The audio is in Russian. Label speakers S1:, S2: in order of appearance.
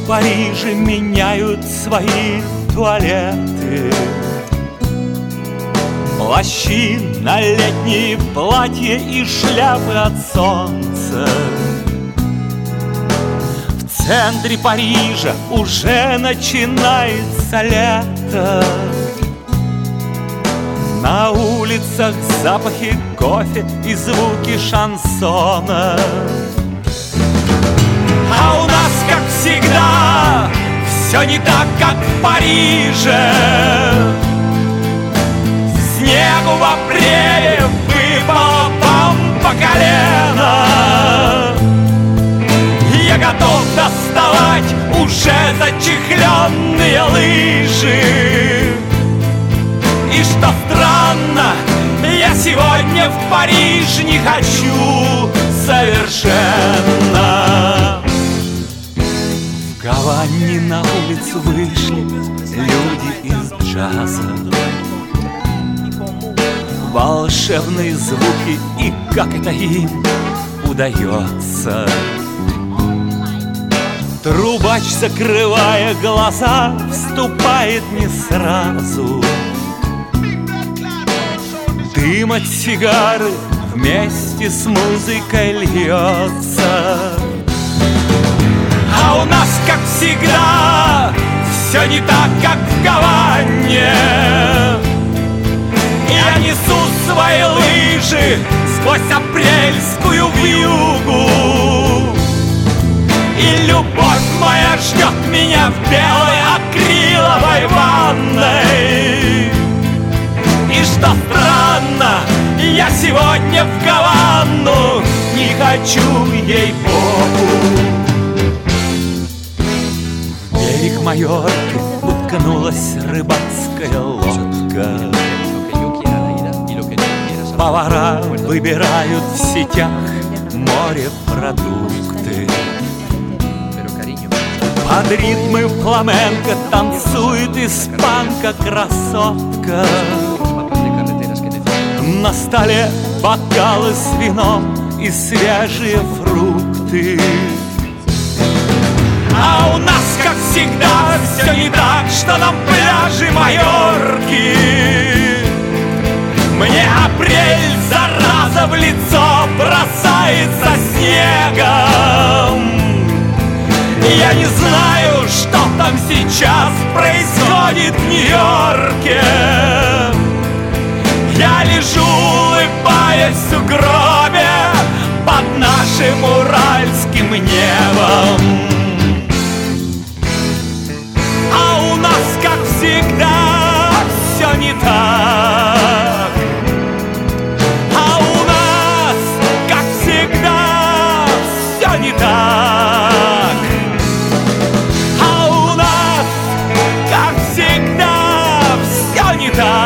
S1: в Париже меняют свои туалеты. Плащи на летние платья и шляпы от солнца. В центре Парижа уже начинается лето. На улицах запахи кофе и звуки шансона. А у нас, как всегда, все не так, как в Париже. Снегу в апреле выпало вам по колено. Я готов доставать уже зачехленные лыжи. И что странно, я сегодня в Париж не хочу совершенно. В Гаване на улицу вышли люди из джаза. Волшебные звуки, и как это им удается. Трубач, закрывая глаза, вступает не сразу. Дым от сигары вместе с музыкой льется. А у нас, как всегда, все не так, как в Гаване. Я несу свои лыжи сквозь апрельскую вьюгу. И любовь моя ждет меня в белой акриловой ванной. И что странно, я сегодня в Гавану не хочу, ей-богу. В берег Майорки уткнулась рыбацкая лодка. Повара выбирают в сетях морепродукты. Под ритмы фламенко танцует испанка-красотка. На столе бокалы с вином и свежие фрукты. А у нас, как всегда, все не так, что на пляже Майорки. Мне апрель, зараза, в лицо бросается снегом. Я не знаю, что там сейчас происходит в Нью-Йорке. Я лежу, улыбаясь в сугробе под нашим уральским небом. А у нас, как всегда, все не так. А у нас, как всегда, все не так. А у нас, как всегда, все не так.